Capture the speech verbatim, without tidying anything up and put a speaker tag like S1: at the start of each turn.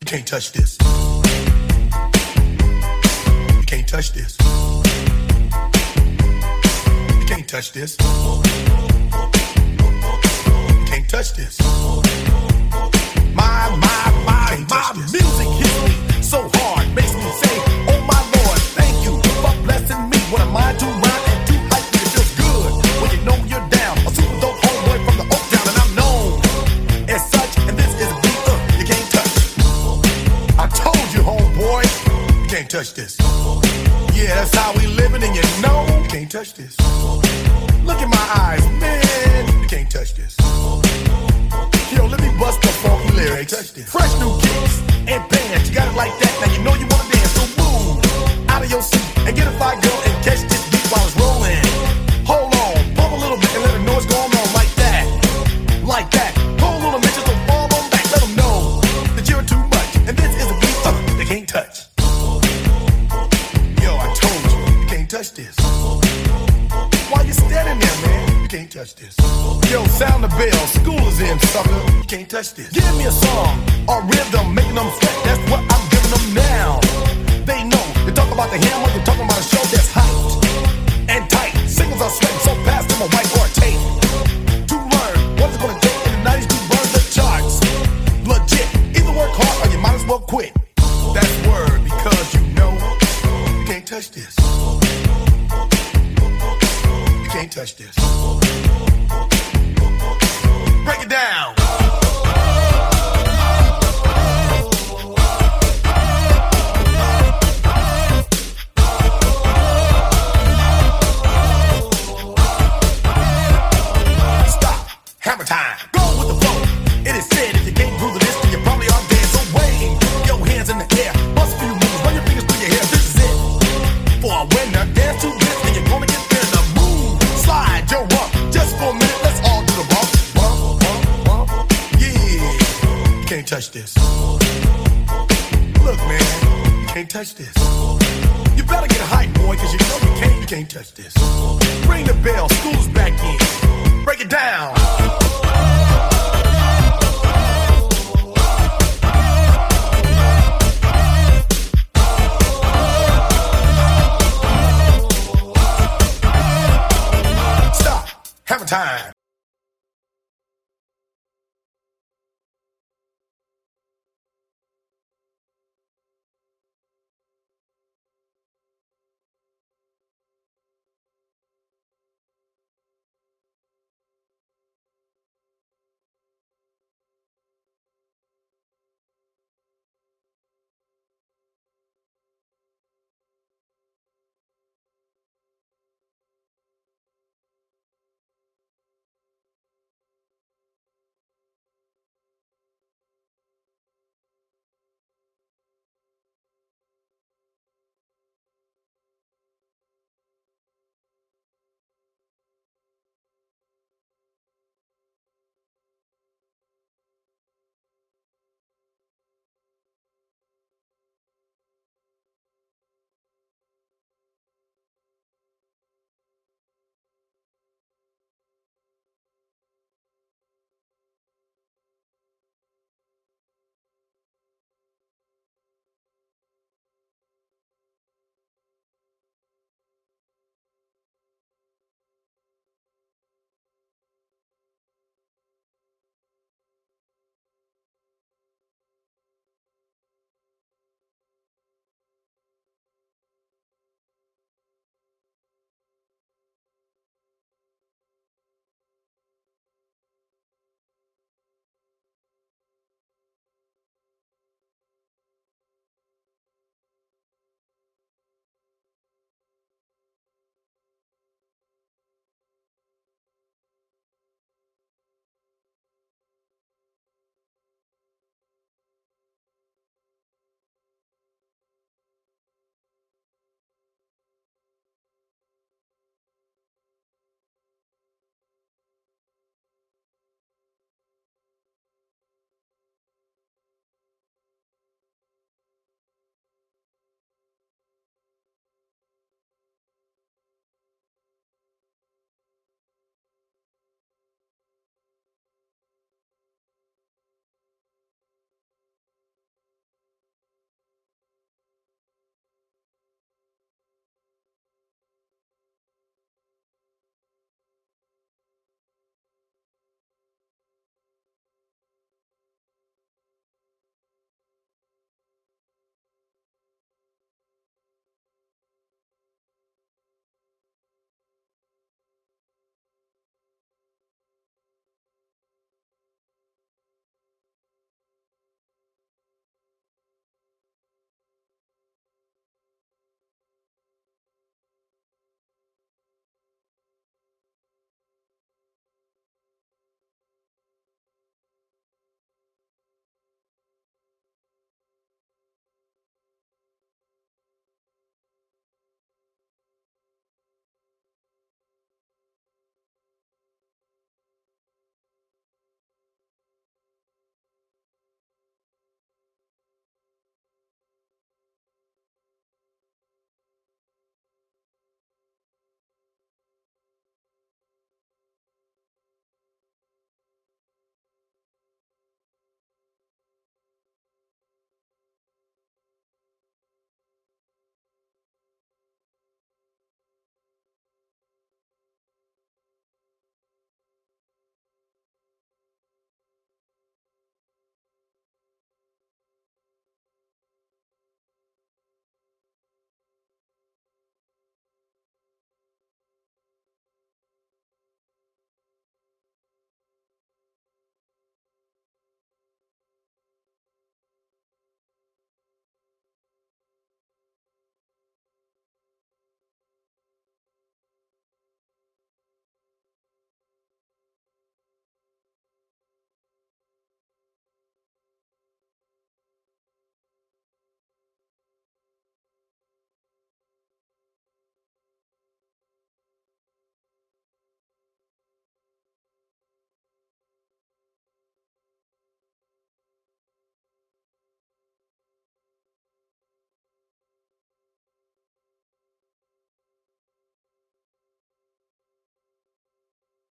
S1: You can't touch this. You can't touch this. You can't touch this. You can't touch this. My, my, my, my music hits me so hard, makes me say, oh my Lord, thank you for blessing me. What am I to rhyme and to hype me? It feels good when you know you're down. A super dope homeboy from the Oak Town, and I'm known as such. And this is a beat uh, you can't touch. I told you, homeboy, you can't touch this. Yeah, that's how we living, and you know you can't touch this. Look in my eyes, man, you can't touch this. Yo, let me bust the funky lyrics. Fresh new kicks and bands, you got it like that. Now you know you wanna dance, so move out of your seat and get a fire girl and catch this beat while it's rolling. Hold on, pump a little bit and let the noise go on like that, like that. Hold on a minute, just don't fall on back. Let them know that you're too much, and this is a beat uh, they can't touch. Yo, I told you, you can't touch this. Why you standing there, man? You can't touch this. Yo, sound the bell, school is in, sucker. You can't touch this. Give me a song, a rhythm, making them sweat. That's what I'm giving them now. They know, you talk about the hammer, you're talking about a show that's hyped and tight. Singles are sweating so fast, them a whiteboard tape. To learn what it's gonna take in the nineties to burn the charts. Legit, either work hard or you might as well quit. That's word, because you know you can't touch this. You can't touch this. Break it down. Stop. Hammer time. Go with the flow. It is said if you can't groove this, then you probably are dead. So wave your hands in the air. Bust a few moves. Run your fingers through your hair. This is it. For a winner, dance to this, and you're gonna get there. The move. Slide your rump. Just for a minute, let's all do the bump. Bump, bump, bump. Yeah. You can't touch this. Look, man, you can't touch this. You better get hype, boy, cause you know you can't, you can't touch this. Ring the bell, school's back in. Break it down.